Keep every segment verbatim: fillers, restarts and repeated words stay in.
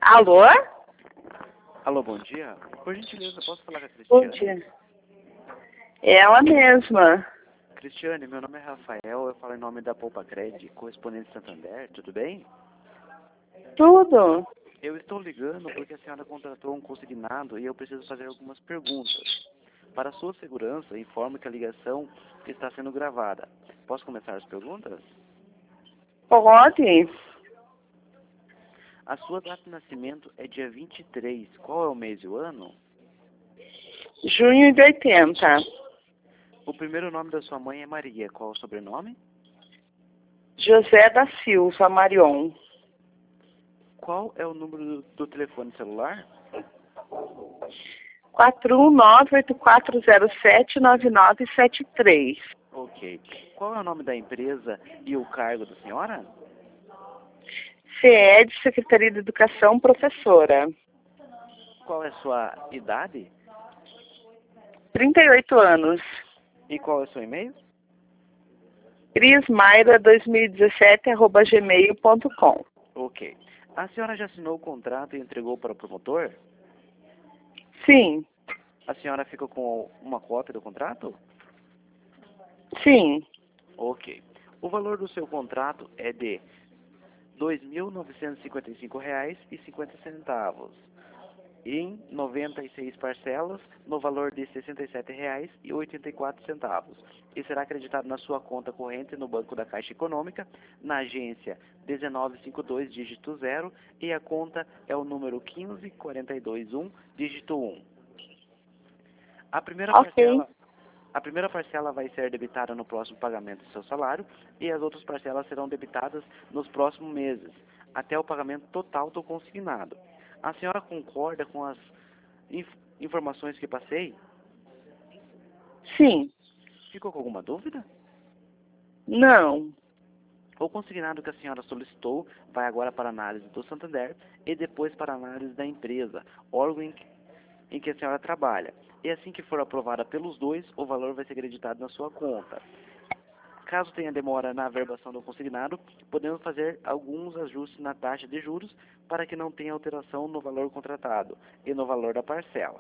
Alô? Alô, bom dia. Por gentileza, posso falar com a Bom Cristiane? dia. Ela mesma. Cristiane, meu nome é Rafael, eu falo em nome da Poupa Cred, correspondente Santander, tudo bem? Tudo? Eu estou ligando porque a senhora contratou um consignado e eu preciso fazer algumas perguntas. Para a sua segurança, informo que a ligação está sendo gravada. Posso começar as perguntas? Pode? A sua data de nascimento é dia vinte e três. Qual é o mês e o ano? Junho de oitenta. O primeiro nome da sua mãe é Maria. Qual é o sobrenome? José da Silva Marion. Qual é o número do, do telefone celular? quatro um nove oito quatro zero sete nove nove sete três. Ok. Qual é o nome da empresa e o cargo da senhora? C E D, Secretaria de Educação, professora. Qual é a sua idade? trinta e oito anos. E qual é o seu e-mail? crismaira dois mil e dezessete arroba gmail ponto com. Ok. A senhora já assinou o contrato e entregou para o promotor? Sim, A senhora ficou com uma cópia do contrato? sim. Ok. O valor do seu contrato é de dois mil novecentos e cinquenta e cinco reais e cinquenta centavos, em noventa e seis parcelas, no valor de sessenta e sete reais e oitenta e quatro centavos, e será acreditado na sua conta corrente no Banco da Caixa Econômica, na agência dezenove cinquenta e dois, dígito zero, e a conta é o número quinze quarenta e dois um, dígito um. A primeira Ok. parcela A primeira parcela vai ser debitada no próximo pagamento do seu salário e as outras parcelas serão debitadas nos próximos meses, até o pagamento total do consignado. A senhora concorda com as inf informações que passei? Sim. Ficou com alguma dúvida? Não. O consignado que a senhora solicitou vai agora para a análise do Santander e depois para a análise da empresa, órgão em que, em que a senhora trabalha. E assim que for aprovada pelos dois, o valor vai ser acreditado na sua conta. Caso tenha demora na averbação do consignado, podemos fazer alguns ajustes na taxa de juros para que não tenha alteração no valor contratado e no valor da parcela.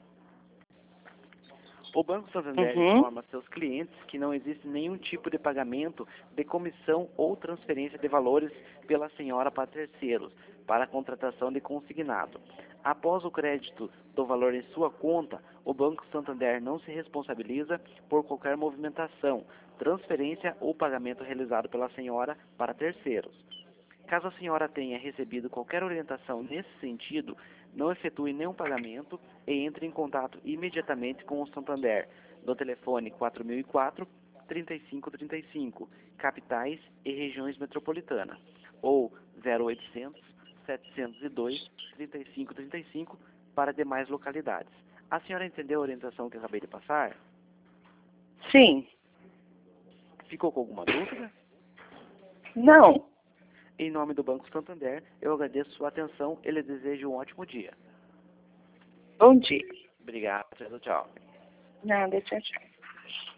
O Banco Santander Uhum. informa seus clientes que não existe nenhum tipo de pagamento de comissão ou transferência de valores pela senhora para terceiros, para a contratação de consignado. Após o crédito do valor em sua conta, o Banco Santander não se responsabiliza por qualquer movimentação, transferência ou pagamento realizado pela senhora para terceiros. Caso a senhora tenha recebido qualquer orientação nesse sentido, não efetue nenhum pagamento e entre em contato imediatamente com o Santander no telefone quatro mil e quatro, trinta e cinco trinta e cinco, capitais e regiões metropolitanas, ou zero oitocentos, setecentos e dois, trinta e cinco trinta e cinco para demais localidades. A senhora entendeu a orientação que eu acabei de passar? Sim. Ficou com alguma dúvida? Não. Em nome do Banco Santander, eu agradeço sua atenção e lhe desejo um ótimo dia. Bom dia. Obrigado, tchau. Nada, tchau, tchau.